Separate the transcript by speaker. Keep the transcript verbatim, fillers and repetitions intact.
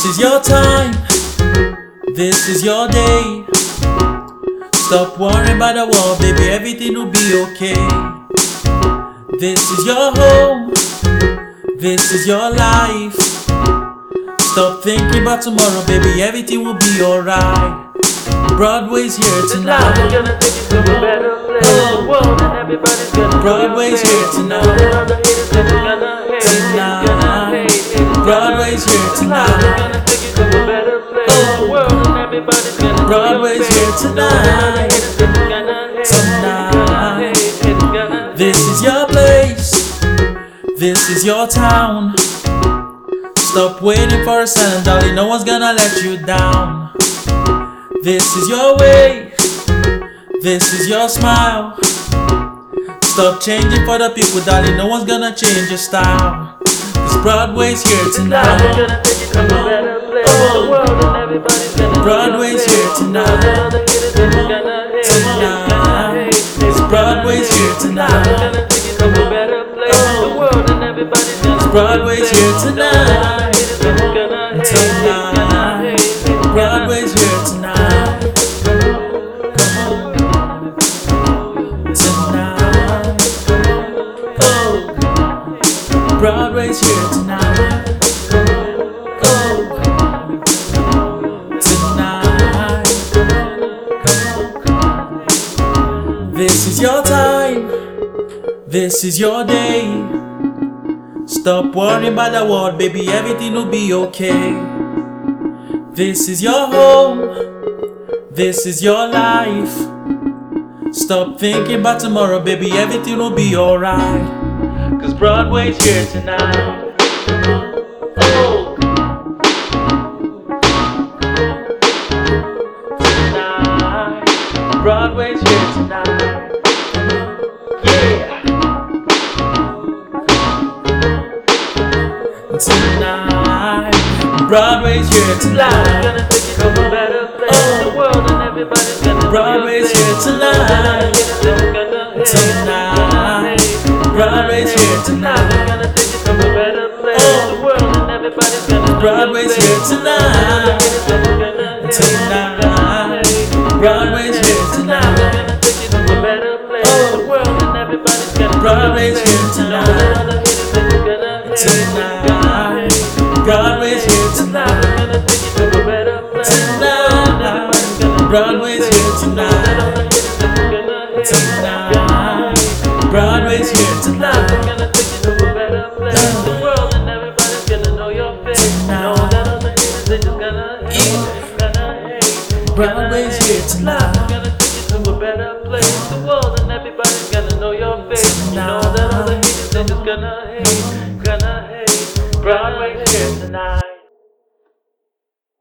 Speaker 1: This is your time, this is your day. Stop worrying about the world, baby, everything will be okay. This is your home, this is your life. Stop thinking about tomorrow, baby, everything will be alright. Broadway's here tonight.
Speaker 2: This life is gonna take you to a better place.
Speaker 1: Oh.
Speaker 2: The world and everybody's gonna
Speaker 1: Broadway's here tonight.
Speaker 2: All the haters that is gonna hate,
Speaker 1: Tonight.
Speaker 2: gonna hate, haters
Speaker 1: Broadway's here
Speaker 2: This life is
Speaker 1: tonight.
Speaker 2: gonna take you to a better place.
Speaker 1: Oh.
Speaker 2: The world and everybody's gonna
Speaker 1: Broadway's
Speaker 2: know your
Speaker 1: here
Speaker 2: face.
Speaker 1: tonight.
Speaker 2: All the haters that is gonna hate,
Speaker 1: Tonight.
Speaker 2: gonna hate, haters gonna
Speaker 1: This is your place, this is your town. Stop waiting for a sign, darling, no one's gonna let you down. This is your way, this is your smile. Stop changing for the people, darling, no one's gonna change your style. Cause Broadway's here
Speaker 2: This life is
Speaker 1: tonight.
Speaker 2: gonna take you to a better place. The world and everybody's gonna know
Speaker 1: Broadway's
Speaker 2: your
Speaker 1: here
Speaker 2: face.
Speaker 1: tonight.
Speaker 2: All the haters that is gonna hate,
Speaker 1: Tonight.
Speaker 2: gonna hate, haters
Speaker 1: Cause Broadway's
Speaker 2: gonna
Speaker 1: here
Speaker 2: hate.
Speaker 1: tonight.
Speaker 2: This life is gonna take you to a better place. The world and everybody's gonna know
Speaker 1: Broadway's
Speaker 2: your
Speaker 1: here
Speaker 2: face.
Speaker 1: tonight.
Speaker 2: All the haters that is gonna hate,
Speaker 1: Tonight.
Speaker 2: gonna hate, haters gonna
Speaker 1: Broadway's here tonight. Tonight. Oh. Broadway's here tonight. Oh. Tonight. This is your time. This is your day. Stop worrying about the world, baby, everything will be okay. This is your home, this is your life. Stop thinking about tomorrow, baby, everything will be alright. Cause Broadway's here tonight. Oh. Tonight. Broadway's here tonight. Yeah. Tonight. Broadway's here
Speaker 2: This life is
Speaker 1: tonight.
Speaker 2: gonna take you to a better place.
Speaker 1: Oh.
Speaker 2: The world and everybody's gonna know
Speaker 1: Broadway's
Speaker 2: your
Speaker 1: here
Speaker 2: face.
Speaker 1: tonight.
Speaker 2: All the haters that is gonna hate,
Speaker 1: Tonight.
Speaker 2: gonna hate,
Speaker 1: Broadway's
Speaker 2: gonna
Speaker 1: here
Speaker 2: hate.
Speaker 1: tonight.
Speaker 2: This life is gonna take you to a better place.
Speaker 1: Oh.
Speaker 2: The world and everybody's gonna know
Speaker 1: Broadway's
Speaker 2: your
Speaker 1: here
Speaker 2: face.
Speaker 1: tonight.
Speaker 2: All the haters that is gonna hate,
Speaker 1: Tonight.
Speaker 2: gonna hate,
Speaker 1: Broadway's
Speaker 2: gonna
Speaker 1: here
Speaker 2: hate. This
Speaker 1: tonight.
Speaker 2: life is gonna take you to a better place.
Speaker 1: Oh.
Speaker 2: The world and everybody's gonna know
Speaker 1: Broadway's
Speaker 2: your
Speaker 1: here
Speaker 2: face.
Speaker 1: tonight.
Speaker 2: All the haters that is gonna hate,
Speaker 1: Tonight.
Speaker 2: gonna hate.
Speaker 1: Broadway's here
Speaker 2: This life is
Speaker 1: tonight.
Speaker 2: gonna take you to a better place.
Speaker 1: Tonight. Broadway's here tonight. Tonight. Broadway's here tonight.
Speaker 2: The world and everybody's gonna know your face. Know that all the haters they just gonna hate, gonna hate.
Speaker 1: Broadway's here tonight.
Speaker 2: Gonna take you to a better place. The world and everybody's gonna know your face. You know that all the haters they just gonna hate, gonna hate. Broadway's here tonight.